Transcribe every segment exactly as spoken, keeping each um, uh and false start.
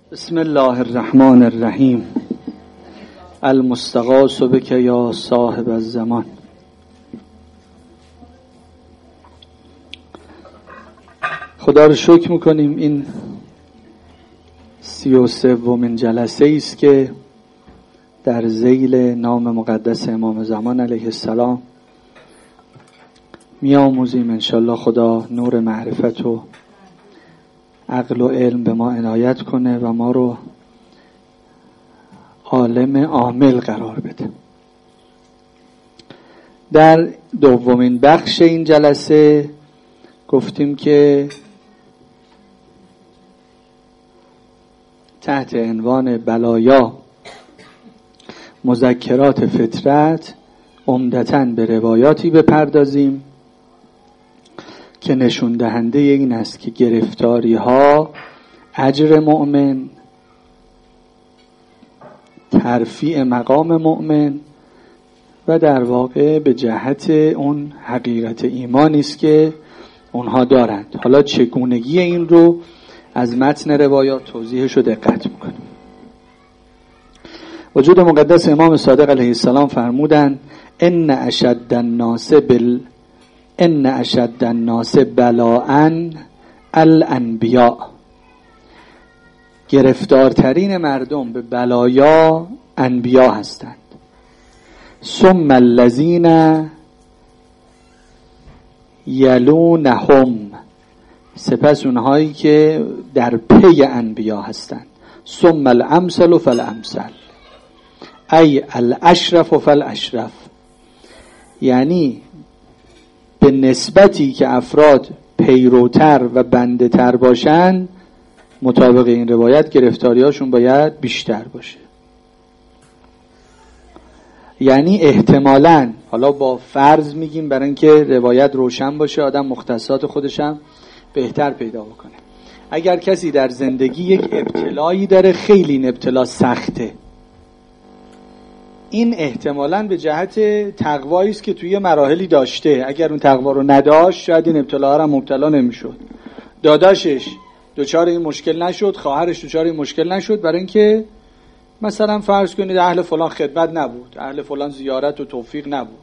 بسم الله الرحمن الرحیم. المستغاث بک یا صاحب الزمان. خدا رو شکر میکنیم این سی و سومین جلسه است که در ذیل نام مقدس امام زمان علیه السلام میآموزیم. انشالله خدا نور معرفت و عقل و علم به ما عنایت کنه و ما رو عالم عامل قرار بده. در دومین بخش این جلسه گفتیم که تحت عنوان بلایا مذکرات فطرت عمدتاً به روایاتی بپردازیم که نشون دهنده این است که گرفتاری ها اجر مؤمن، ترفیع مقام مؤمن و در واقع به جهت اون حقیقت ایمانی است که اونها دارند. حالا چگونگی این رو از متن روایات توضیحش رو دقت میکنیم. وجود مقدس امام صادق علیه السلام فرمودند ان اشد الناس بال ان اشد الناس بلاء الانبیاء. گرفتارترین مردم به بلایا انبیا هستند. ثم الذین یلونهم، سپس اونهایی که در پی انبیا هستند. ثم الامثل فالامثل، ای الاشرف فالاشرف. یعنی به نسبتی که افراد پیروتر و بنده تر باشن، مطابق این روایت گرفتاریاشون باید بیشتر باشه. یعنی احتمالاً، حالا با فرض میگیم برای اینکه روایت روشن باشه، آدم مختصات خودشم بهتر پیدا بکنه. اگر کسی در زندگی یک ابتلایی داره، خیلی این ابتلا سخته، این احتمالاً به جهت تقوایی است که توی مراحلی داشته. اگر اون تقوا رو نداشت شاید این ابتلا را مبتلا نمیشد. داداشش دوچار این مشکل نشد، خواهرش دوچار این مشکل نشد، برای اینکه مثلا فرض کنید اهل فلان خدمت نبود، اهل فلان زیارت و توفیق نبود.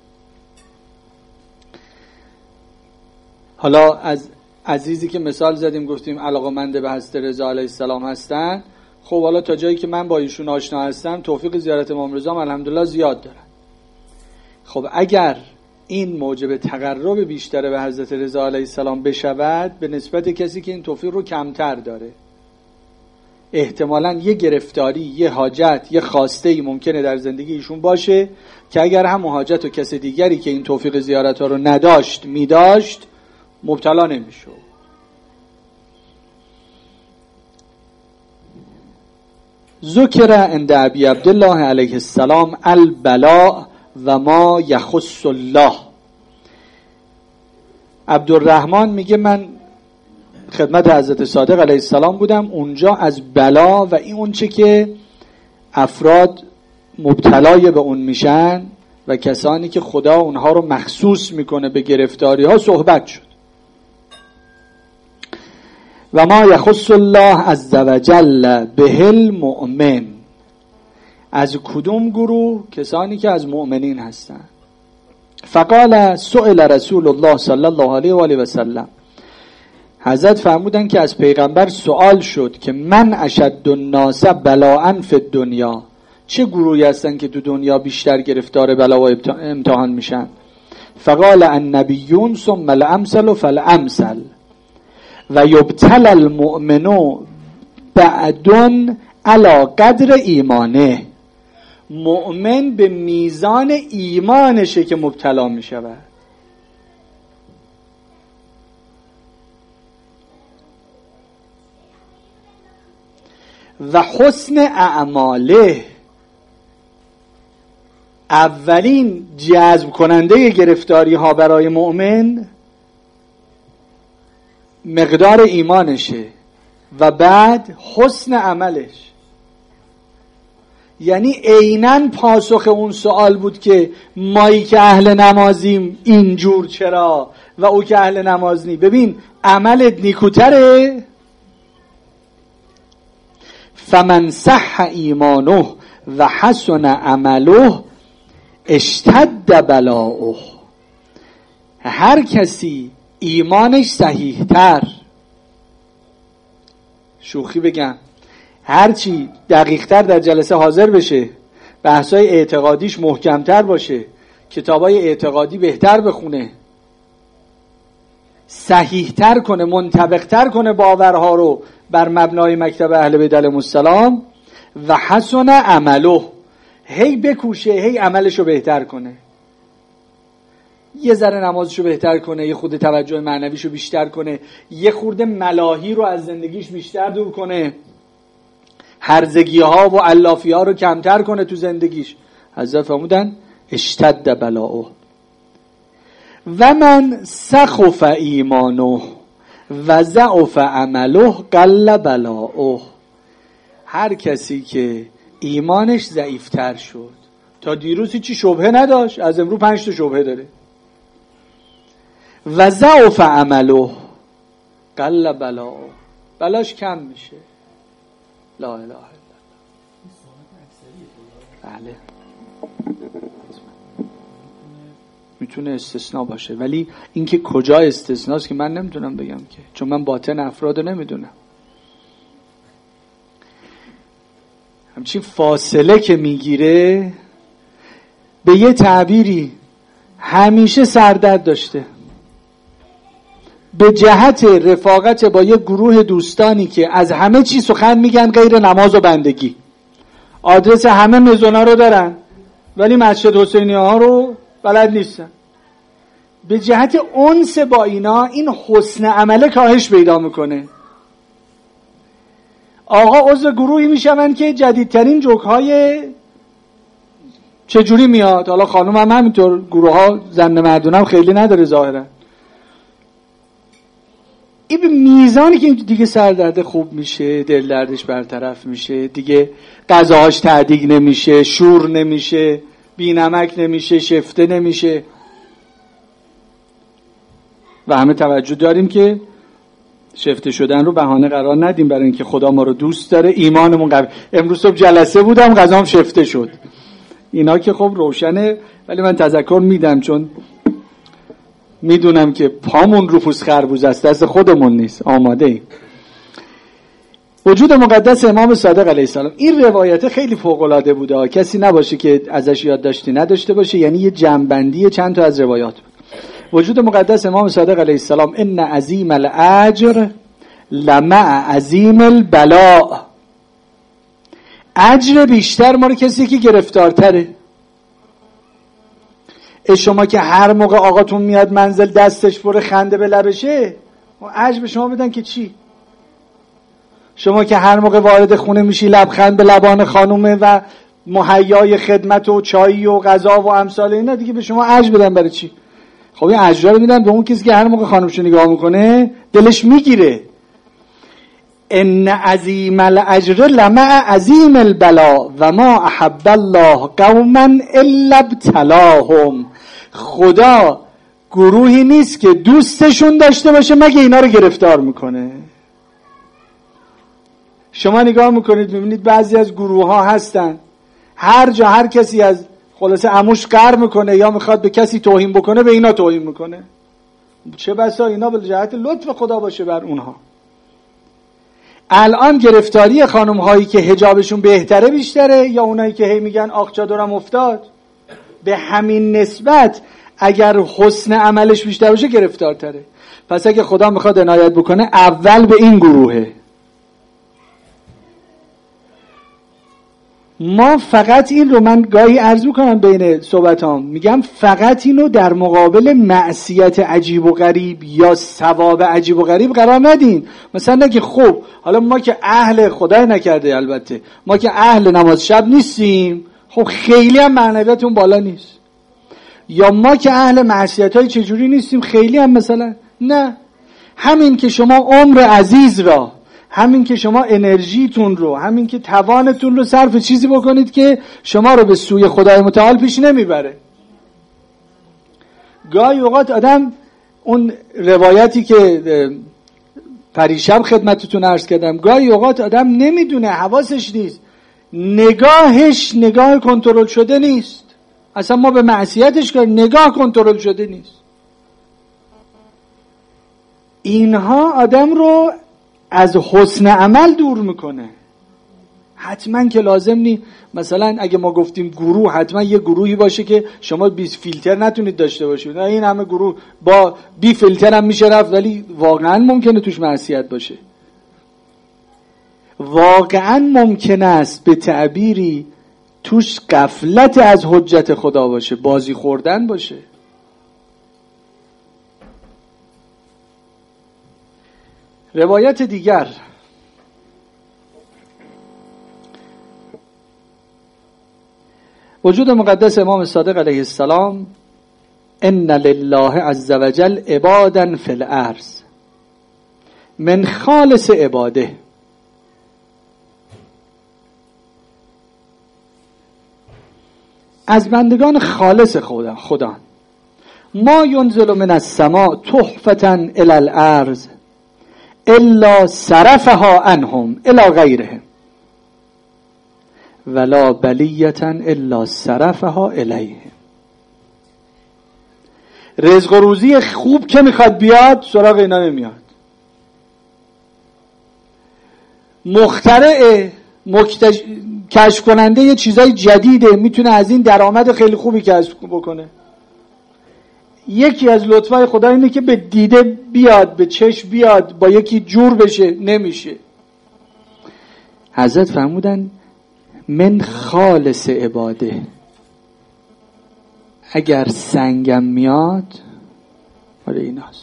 حالا از عزیزی که مثال زدیم گفتیم علاقه‌مند به حضرت رضا علیه السلام هستن، خب حالا تا جایی که من با ایشون آشنا هستم توفیق زیارت امام رضا الحمدلله زیاد دارن. خب اگر این موجب تقرب بیشتر به حضرت رضا علیه السلام بشود به نسبت کسی که این توفیق رو کمتر داره، احتمالاً یه گرفتاری، یه حاجت، یه خواسته‌ای ممکنه در زندگی ایشون باشه که اگر هم حاجت و کس دیگری که این توفیق زیارت ها رو نداشت میداشت مبتلا نمیشه. ذکر عند ابی عبدالله علیه السلام البلاء و ما یخص الله. عبدالرحمن میگه من خدمت حضرت صادق علیه السلام بودم، اونجا از بلا و این اون چه که افراد مبتلای به اون میشن و کسانی که خدا اونها رو مخصوص میکنه به گرفتاری ها صحبت شد. و ما یخص الله عز وجل به المؤمن، از کدوم گروه؟ کسانی که از مؤمنین هستند. فقال سئل رسول الله صلی الله علیه و آله و سلم، حضرت فرمودن که از پیغمبر سوال شد که من اشد الناس بلاء فی الدنیا، چه گروهی هستن که تو دنیا بیشتر گرفتار بلا و امتحان میشن؟ فقال النبیون ثم الامثل فالامثل و یبتل المؤمن بعدن علی قدر ایمانه. مؤمن به میزان ایمانشه که مبتلا می شود. و حسن اعماله، اولین جذب کننده گرفتاری ها برای مؤمن مقدار ایمانشه و بعد حسن عملش. یعنی عیناً پاسخ اون سوال بود که مایی که اهل نمازیم اینجور چرا و او که اهل نماز نی. ببین عملت نیکوتره فمن صح ایمانه و حسن عمله اشتد بلاؤه. هر کسی ایمانش صحیح تر، شوخی بگم، هرچی دقیق تر در جلسه حاضر بشه، بحثای اعتقادیش محکمتر باشه، کتابای اعتقادی بهتر بخونه، صحیح تر کنه، منطبق تر کنه باورها رو بر مبنای مکتب اهل بیت علیهم السلام، و حسن عمله، هی بکوشه هی عملشو بهتر کنه، یه ذره نمازشو بهتر کنه، یه خود توجه معنویشو بیشتر کنه، یه خورده ملاهی رو از زندگیش بیشتر دور کنه، هرزگی ها و علافی ها رو کمتر کنه تو زندگیش. حضرت فرمودن اشتد بلاؤه. و من سخف ایمانه و ضعف عمله قل بلاؤه. هر کسی که ایمانش ضعیفتر شد، تا دیروز هیچی شبهه نداشت، از امروز پنج تا شبهه داره، و ضعف عمله قل بلاؤه، بلاش کم میشه. لا اله الا الله. بله میتونه استثناء باشه، ولی اینکه کجا استثناست که من نمیتونم بگم که، چون من باطن افراد رو نمیدونم. همچین فاصله که میگیره به یه تعبیری همیشه سردرد داشته، به جهت رفاقت با یه گروه دوستانی که از همه چی سخن میگن غیر نماز و بندگی، آدرس همه مزونا رو دارن ولی مسجد حسینی ها رو بلد نیستن. به جهت انس با اینا این حسن عمله کاهش پیدا میکنه. آقا عضو گروهی میشون که جدیدترین جوک های چجوری میاد، حالا خانوم هم همینطور، گروه ها زن مردونم خیلی نداره ظاهرا، این به میزانی که دیگه سردرد خوب میشه، دل دردش برطرف میشه، دیگه غذاهاش تعدیق نمیشه، شور نمیشه، بی نمک نمیشه، شفته نمیشه. و همه توجه داریم که شفته شدن رو بهانه قرار ندیم، برای اینکه خدا ما رو دوست داره، ایمانمون قوی. امروز صبح جلسه بودم غذام شفته شد، اینا که خب روشنه، ولی من تذکر میدم چون میدونم که پامون رو پوست خربوز است، دست خودمون نیست، آماده ایم. وجود مقدس امام صادق علیه السلام، این روایت خیلی فوق‌العاده بوده، کسی نباشه که ازش یادداشتی نداشته باشه، یعنی یه جمع‌بندی چند تا از روایات بود. وجود مقدس امام صادق علیه السلام، ان عظیم الاجر لمع عظیم البلاء. اجر بیشتر مال کسی که گرفتارتره. شما که هر موقع آقاتون میاد منزل دستش پر خنده به لبشه، اجر به شما بدن که چی؟ شما که هر موقع وارد خونه میشی لبخند به لبان خانومه و مهیای خدمت و چایی و غذا و امثال اینا، دیگه به شما اجر بدن برای چی؟ خب این اجر رو میدن به اون کسی که هر موقع خانومشو نگاه میکنه دلش میگیره. ان عظیم الاجر لمع عظیم البلا و ما احب الله قوما الا ابتلاهم. خدا گروهی نیست که دوستشون داشته باشه مگه اینا رو گرفتار میکنه. شما نگاه میکنید میبینید بعضی از گروه ها هستن هر جا هر کسی از خلاصه عموش قهر میکنه یا میخواد به کسی توهین بکنه به اینا توهین میکنه، چه بسا اینا به جهت لطف خدا باشه بر اونها. الان گرفتاری خانم هایی که حجابشون بهتره بیشتره یا اونایی که هی میگن آخ چادرم افتاد؟ به همین نسبت اگر حسن عملش بیشتر باشه گرفتارتره. پس اگه خدا میخواد عنایت بکنه اول به این گروهه. ما فقط این رو، من گاهی عرض میکنم بین صحبتام، میگم فقط اینو در مقابل معصیت عجیب و غریب یا ثواب عجیب و غریب قرار ندین. مثلا نگه خب حالا ما که اهل خدای نکرده البته ما که اهل نماز شب نیستیم، خب خیلی هم معنویتون بالا نیست، یا ما که اهل معصیت های چجوری نیستیم خیلی هم مثلا نه. همین که شما عمر عزیز را، همین که شما انرژیتون رو، همین که توانتون رو صرف چیزی بکنید که شما رو به سوی خدای متعال پیش نمیبره. گاهی اوقات آدم اون روایتی که پریشب خدمتتون عرض کردم گاهی اوقات آدم نمیدونه، حواسش نیست، نگاهش نگاه کنترل شده نیست، اصلا ما به معصیتش کار، نگاه کنترل شده نیست. اینها آدم رو از حسن عمل دور میکنه. حتما که لازم نی مثلا اگه ما گفتیم گروه، حتما یه گروهی باشه که شما بی فیلتر نتونید داشته باشید. این همه گروه با بی فیلتر هم میشه رفت، ولی واقعا ممکنه توش معصیت باشه. واقعا ممکن است به تعبیری توش غفلت از حجت خدا باشه، بازی خوردن باشه. روایت دیگر وجود مقدس امام صادق علیه السلام: ان لله عز وجل عبادا فی الارض من خالص عباده. از بندگان خالص خدا خدا ما ینزل من السماء تحفة الی الارض الا صرفها عنهم الی غیرهم ولا بلیة الا صرفها الیهم. رزق و روزی خوب که میخواد بیاد سراغ اینا نمیاد. مخترع مکتش... کشف کننده یه چیزای جدیده، میتونه از این درآمد خیلی خوبی کسب بکنه. یکی از لطفای خدا اینه که به دیده بیاد، به چشم بیاد، با یکی جور بشه، نمیشه. حضرت فرمودن من خالص عباده، اگر سنگم میاد آره ایناست.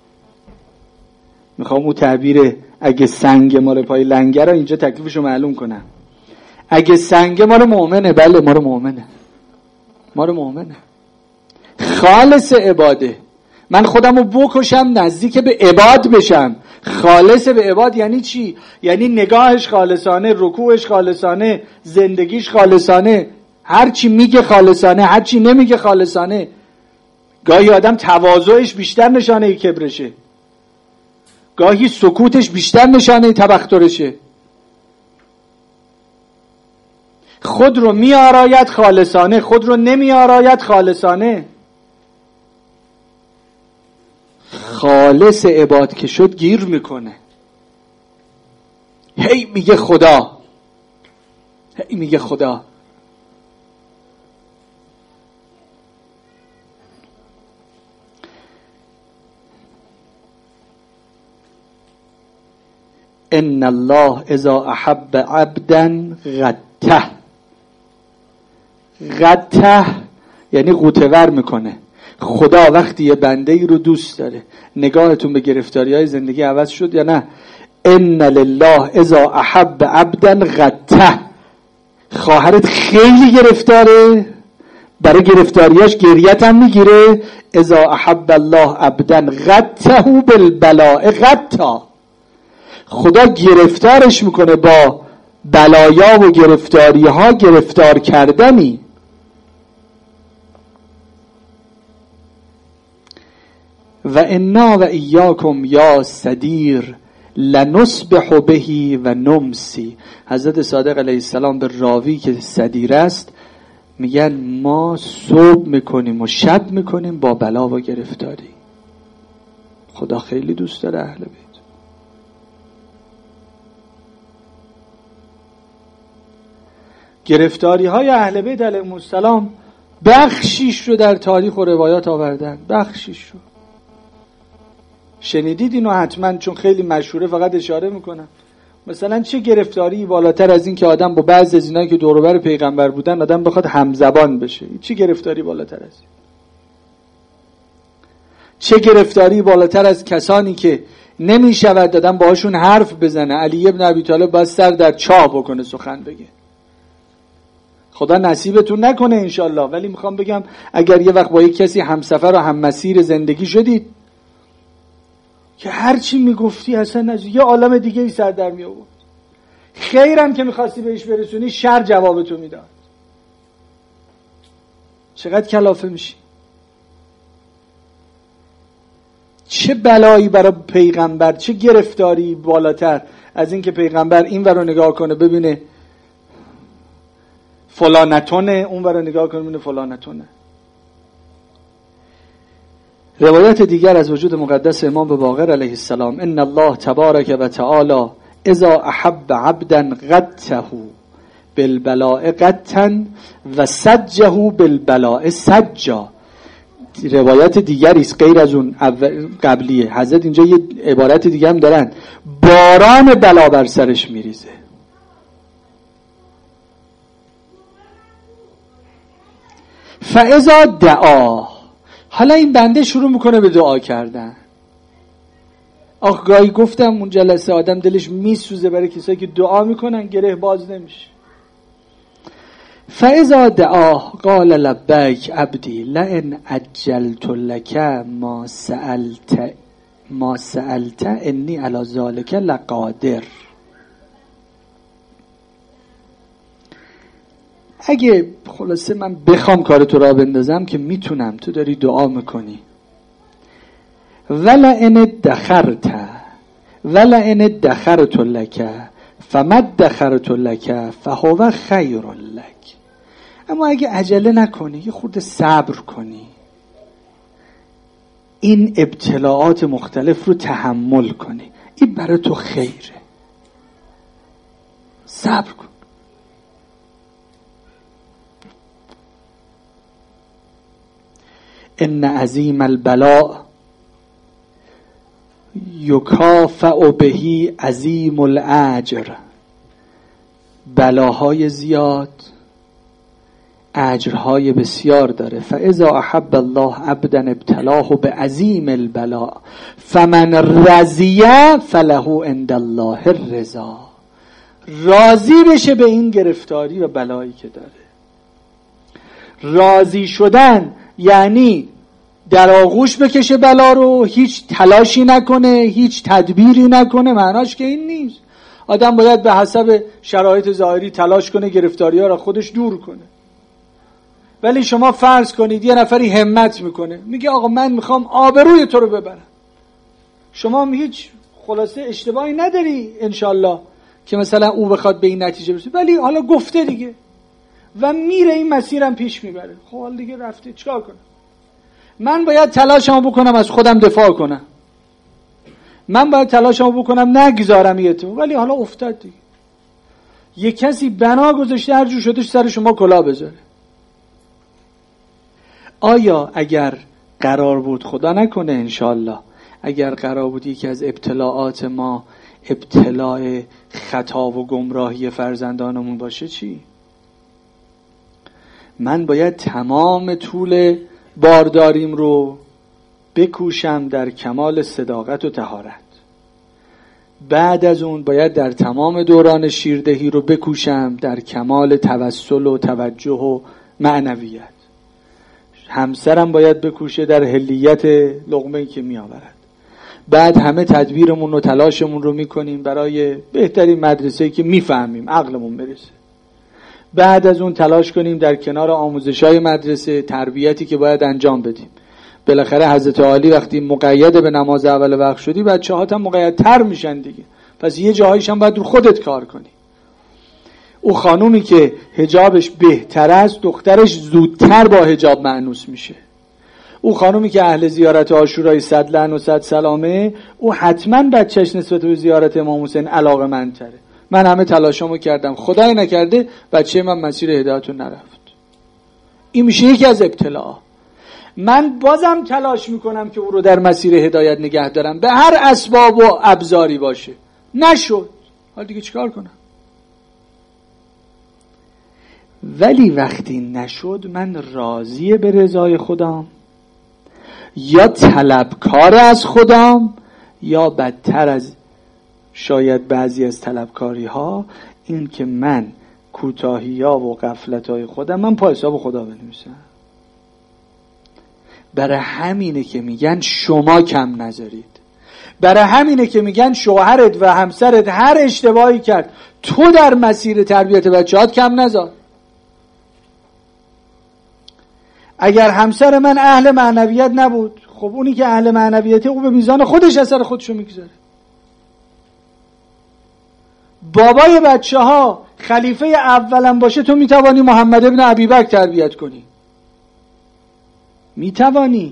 میخوام اون تعبیر اگه سنگ مال پای لنگر رو اینجا تکلیفشو معلوم کنم. اگه سنگ مال مؤمنه، بله مال مؤمنه، مال مؤمنه. خالص عباده، من خودم رو بکشم نزدیک به عباد بشم. خالص به عباد یعنی چی؟ یعنی نگاهش خالصانه، رکوعش خالصانه، زندگیش خالصانه، هر چی میگه خالصانه، هر چی نمیگه خالصانه. گاهی آدم تواضعش بیشتر نشانه کبرشه، گاهی سکوتش بیشتر نشانه تبخترشه. خود رو می آراید خالصانه، خود رو نمی آراید خالصانه. خالص عباد که شد گیر میکنه، هی میگه خدا، هی میگه خدا. ان الله اذا احب عبدا غته. غته یعنی غوطه‌ور میکنه. خدا وقتی یه بنده ای رو دوست داره، نگاهتون به گرفتاری های زندگی عوض شد یا نه؟ ان لله اذا احب عبدا غته. خواهرت خیلی گرفتاره، برای گرفتاریاش گریت هم میگیره. اذا احب الله عبدا غته بالبلاء غتا. خدا گرفتارش میکنه با بلایا و گرفتاری ها، گرفتار کردنی. و انا و ایاکم یا صدیر لنصبح بهی و نمسی. حضرت صادق علیه السلام به راوی که صدیر است میگن ما صبح میکنیم و شب میکنیم با بلا و گرفتاری. خدا خیلی دوست داره اهل بیت. گرفتاری های اهل بیت علیهم السلام بخشیش رو در تاریخ و روایات آوردن، بخشیش رو شنیدید اینو حتما، چون خیلی مشهوره، فقط اشاره میکنم. مثلا چه گرفتاری بالاتر از این که آدم با بعضی از اینایی که دور و بر پیغمبر بودن آدم بخواد همزبان بشه؟ چه گرفتاری بالاتر از این؟ چه گرفتاری بالاتر از کسانی که نمیشود آدم باهاشون حرف بزنه؟ علی ابن ابی طالب باید سر در چاه بکنه سخن بگه. خدا نصیبتون نکنه انشالله، ولی میخوام بگم اگر یه وقت با یک کسی همسفر و هم مسیر زندگی شدید که هرچی میگفتی اصلا از یه عالم دیگه ای سر در می آورد، خیرم که میخواستی بهش برسونی شر جوابتو میداد، چقدر کلافه میشی. چه بلایی برای پیغمبر، چه گرفتاری بالاتر از این که پیغمبر این ور رو نگاه کنه ببینه فلانتونه، اون ور رو نگاه کنه ببینه فلانتونه. روایت دیگر از وجود مقدس امام باقر علیه السلام: ان الله تبارک و تعالی اذا احب عبدا قته بالبلاء قتا و سجه بالبلاء سجا. روایت دیگری است غیر از اون قبلیه. حضرت اینجا یه عبارت دیگه هم دارن: باران بلا بر سرش میریزه. فاذا دعا، حالا این بنده شروع میکنه به دعا کردن. آخ گاهی گفتم اون جلسه آدم دلش میسوزه برای کسایی که دعا میکنن گره باز نمیشه. فاذا دعا قال لبیک عبدی لئن عجلت لك ما سألت ما سألت انی علی ذلک لقادر. اگه خلاصه من بخوام کار تو را بندازم که میتونم، تو داری دعا میکنی. ولئن ادخرت ولئن ادخرت لك فما ادخرت لك فهو خیر لك. اما اگه عجله نکنی، یه خورده صبر کنی، این ابتلاعات مختلف رو تحمل کنی، این برای تو خیره. صبر کن. ان عظیم البلاء یکافأ بهی عظیم الاجر. بلاهای زیاد اجرهای بسیار داره. فاذا احب الله عبدا ابتلاه بعظیم البلاء فمن رضی فله عند الله الرضا. راضی بشه به این گرفتاری و بلایی که داره. راضی شدن یعنی در آغوش بکشه بلا رو، هیچ تلاشی نکنه، هیچ تدبیری نکنه. معناش که این نیست. آدم باید به حسب شرایط ظاهری تلاش کنه گرفتاری ها را خودش دور کنه. ولی شما فرض کنید یه نفری همت میکنه، میگه آقا من میخوام آبروی تو رو ببرم. شما هم هیچ خلاصه اشتباهی نداری انشالله که مثلا او بخواد به این نتیجه برسه، ولی حالا گفته دیگه و میره این مسیرم پیش میبره. خب حالا دیگه رفته، چیکار کنم؟ من باید تلاشمو بکنم از خودم دفاع کنم، من باید تلاشمو بکنم نگذارم یه تو، ولی حالا افتاد دیگه. یه کسی بنا گذاشته هر جور شدش سر شما کلاه بذاره. آیا اگر قرار بود، خدا نکنه انشالله، اگر قرار بود یکی از ابتلاعات ما ابتلاع خطا و گمراهی فرزندانمون باشه چی؟ من باید تمام طول بارداریم رو بکوشم در کمال صداقت و طهارت. بعد از اون باید در تمام دوران شیردهی رو بکوشم در کمال توسل و توجه و معنویت. همسرم باید بکوشه در حلیت لقمه‌ای که می آورد. بعد همه تدبیرمون و تلاشمون رو میکنیم برای بهترین مدرسه‌ای که میفهمیم عقلمون برسه. بعد از اون تلاش کنیم در کنار آموزش‌های مدرسه تربیتی که باید انجام بدیم. بالاخره حضرت عالی وقتی مقید به نماز اول وقت شدی، بچه‌هات هم مقیدتر میشن دیگه. پس یه جاهایش هم باید رو خودت کار کنی. او خانومی که حجابش بهتر است، دخترش زودتر با حجاب مأنوس میشه. او خانومی که اهل زیارت عاشورای صد لعن و صد سلامه، او حتما بچهش نسبت به زیارت امام حسین علاقه‌مندتره. من همه تلاشمو کردم، خدای نکرده بچه من مسیر هدایت رو نرفت. این میشه یکی از ابتلاء. من بازم تلاش میکنم که او رو در مسیر هدایت نگه دارم، به هر اسباب و ابزاری باشه. نشد، حالا دیگه چیکار کنم؟ ولی وقتی نشد، من راضی به رضای خودم یا طلبکار از خودم، یا بدتر از شاید بعضی از طلبکاری ها این که من کوتاهی ها و غفلت های خودم من پا حساب خدا بنویسم. برای همینه که میگن شما کم نذارید. برای همینه که میگن شوهرت و همسرت هر اشتباهی کرد، تو در مسیر تربیت بچه‌هات کم نذار. اگر همسر من اهل معنویت نبود، خب اونی که اهل معنویته او به میزان خودش اثر خودشو میگذاره. بابای بچه ها خلیفه اولم باشه تو میتوانی محمد ابن ابیبکر تربیت کنی، میتوانی.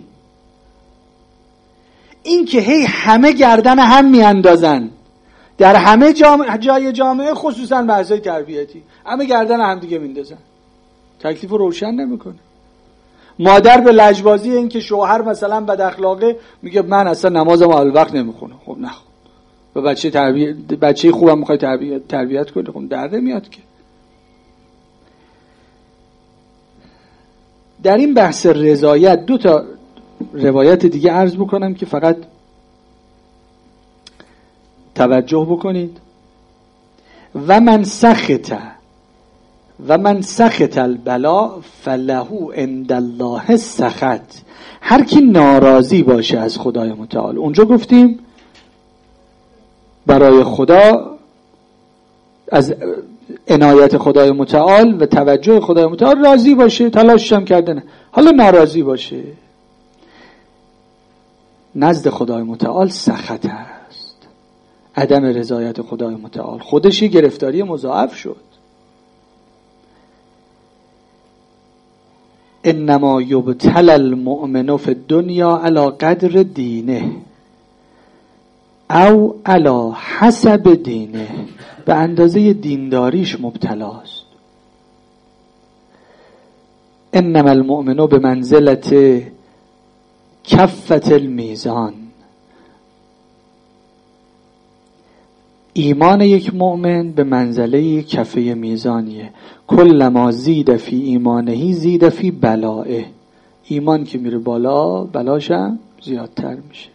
این که هی همه گردن هم میاندازن در همه جامعه، جای جامعه خصوصا بحثای تربیتی همه گردن هم دیگه میندازن، تکلیف رو روشن نمیکنه. مادر به لجبازی این که شوهر مثلا بد اخلاقه میگه من اصلا نمازم اول وقت نمیخونم. خب نخون. و بچه تربیت بچه خوبم میخوای تربیت تربیت کنه، خب در نمیاد که. در این بحث رضایت دو تا روایت دیگه عرض بکنم که فقط توجه بکنید. و من سخط و من سخط البلا فله عند الله سخط. هر کی ناراضی باشه از خدای متعال، اونجا گفتیم برای خدا از عنایت خدای متعال و توجه خدای متعال راضی باشه، تلاشش هم کردنه. حالا ناراضی باشه، نزد خدای متعال سخط است، عدم رضایت خدای متعال خودش یه گرفتاری مضاعف شد. انما یبتلی المؤمن فی الدنیا علی قدر دینه او علی حسب دینه، به اندازه دینداریش مبتلاست. انما المؤمن به منزلت کفت المیزان، ایمان یک مؤمن به منزله یک کفه میزانیه. کلما زید فی ایمانهی زید فی بلائه، ایمان که میره بالا بلاش هم زیادتر میشه.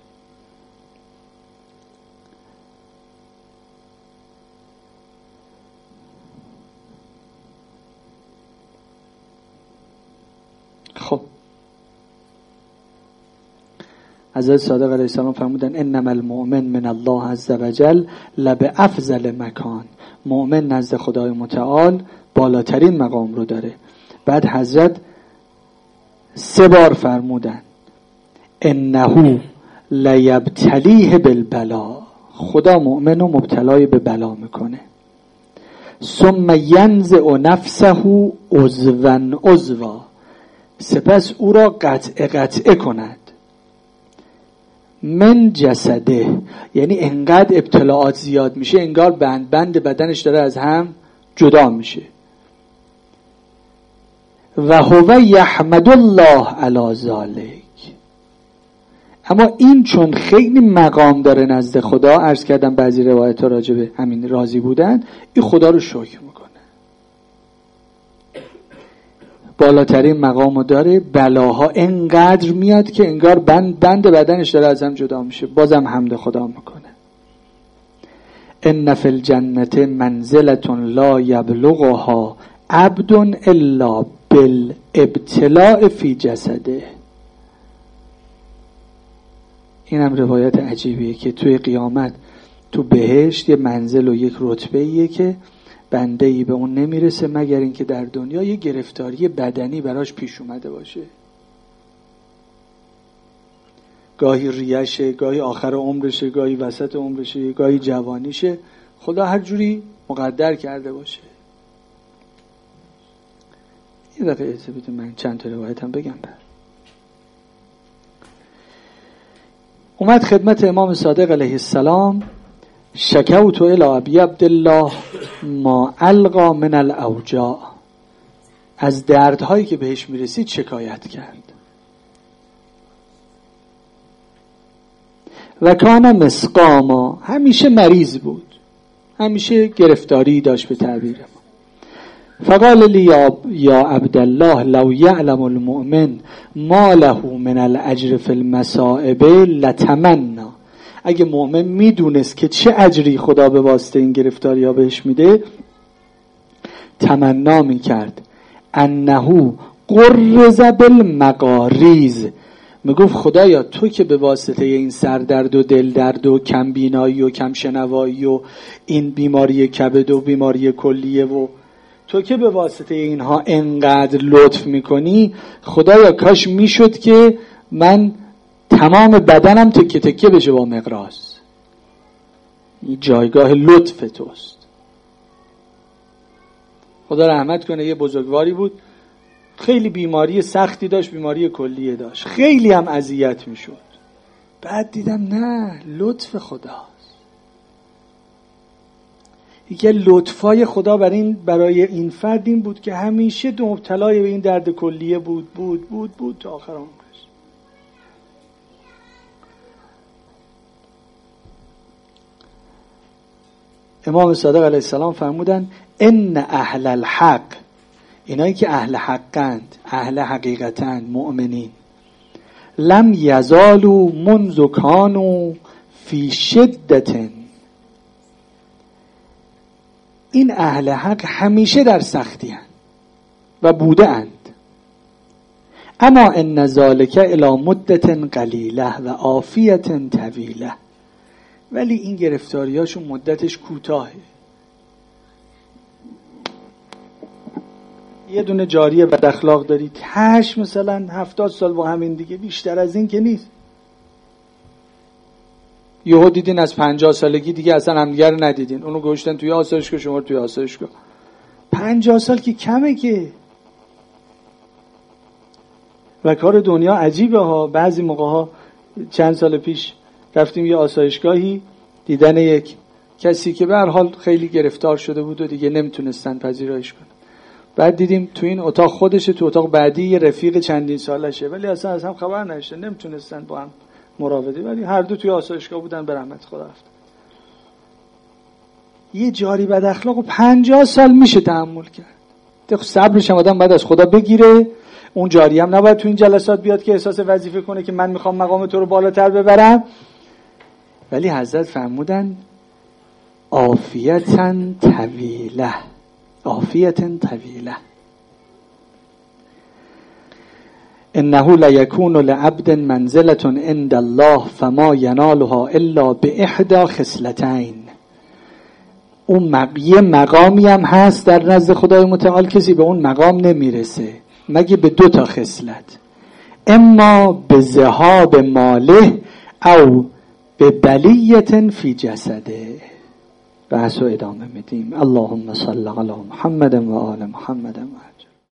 خب حضرت صادق علیه السلام فرمودن انما المؤمن من الله عز وجل لب افضل مکان، مؤمن نزد خدای متعال بالاترین مقام رو داره. بعد حضرت سه بار فرمودن انه لیبتلیه بالبلا، خدا مؤمن رو مبتلای به بلا میکنه. ثم ینزع نفسه عضوا عضوا، سپس او را قطع قطع کند. من جسده، یعنی انقدر ابتلاعات زیاد میشه انگار بند بند بدنش داره از هم جدا میشه. و هو یحمد الله علی ذلک، اما این چون خیلی مقام داره نزد خدا، عرض کردم بعضی روایت ها راجع به همین راضی بودن، این خدا رو شکر میکنه، بالاترین مقامو داره. بلاها انقدر میاد که انگار بند بند بدنش داره از هم جدا میشه، بازم حمد خدا میکنه. ان فی الجنة منزلة لا یبلغها عبد الا بالابتلاء فی جسده. این هم روایت عجیبیه که توی قیامت تو بهشت یه منزل و یک رتبه‌ایه که بنده ای به اون نمیرسه مگر اینکه در دنیا یه گرفتاری بدنی براش پیش اومده باشه، گاهی ریشه، گاهی آخر عمرشه، گاهی وسط عمرشه، گاهی جوانیشه، خدا هر جوری مقدر کرده باشه. یه دقیقه اجازه بدید من چند تا روایت هم بگم. بر اومد خدمت امام صادق علیه السلام، شکوت الی ابی عبدالله ما القا من الاوجاع، از دردهایی که بهش میرسید شکایت کرد. و کان مسقاما، همیشه مریض بود، همیشه گرفتاری داشت به تعبیر ما. فقال لی یا عبدالله لو یعلم المؤمن ما له من الاجر فی المصائب لتمنا، اگه مؤمن میدونست که چه اجری خدا به واسطه این گرفتاری ها بهش میده، تمنا میکرد. انه قرز بالمقاریز، میگفت خدایا تو که به واسطه این سردرد و دل درد و کم بینایی و کم شنوایی و این بیماری کبد و بیماری کلیه و تو که به واسطه اینها انقدر لطف میکنی، خدایا کاش میشد که من تمام بدنم تکه تکه بشه با مقراض. این جایگاه لطف توست. خدا رحمت کنه، یه بزرگواری بود، خیلی بیماری سختی داشت، بیماری کلیه داشت، خیلی هم اذیت میشد. بعد دیدم نه، لطف خداست. یکی لطفای خدا برای این برای این فرد این بود که همیشه مبتلای به این درد کلیه بود بود بود بود تا آخر عمرش. امام صادق علیه السلام فرمودن ان اهل الحق، اینایی که اهل حقند، اهل حقیقتند، مؤمنین، لم یزالوا منذ کانوا فی شدة، این اهل حق همیشه در سختی هستند و بوده اند. اما ان ذالک الی مدت قلیله و عافیت طویله، ولی این گرفتاریاشون مدتش کوتاهه. یه دونه جاریه بد اخلاق دارید، هش مثلا هفتاد سال با همین دیگه، بیشتر از این که نیست. یهو دیدین از پنجاه سالگی دیگه اصلا همدیگه رو ندیدین، اونو گوشتن توی آسایشگاه، شما توی آسایشگاه. پنجاه سال که کمه که. و کار دنیا عجیبه ها. بعضی موقع ها چند سال پیش رفتیم یه آسایشگاهی، دیدن یک کسی که به هر حال خیلی گرفتار شده بود و دیگه نمیتونستن پذیرایش کنن. بعد دیدیم تو این اتاق خودشه، تو اتاق بعدی یه رفیق چندین سالشه، ولی اصلا از هم خبر نداشتن، نمیتونستن با هم مراوده، ولی هر دو توی آسایشگاه بودن، به رحمت خدا رفتن. یه جاری بد اخلاق و پنجاه سال میشه تحمل کرد. صبرش هم آدم بعد از خدا بگیره. اون جاری هم نباید تو این جلسات بیاد که احساس وظیفه کنه که من میخوام مقام تو رو بالاتر ببرم. ولی حضرت فرمودن عافیتاً طویله، عافیتاً طویله. انه لیکون لعبد منزلة عند الله فما ینالها الا باحدى خصلتین. اون مق... یه مقامی هم هست در نزد خدای متعال، کسی به اون مقام نمیرسه مگه به دو تا خصلت، اما به ذهاب ماله او به بلیت فی جسده. بحث و ادامه میدیم. اللهم صل علی محمد و آل محمد و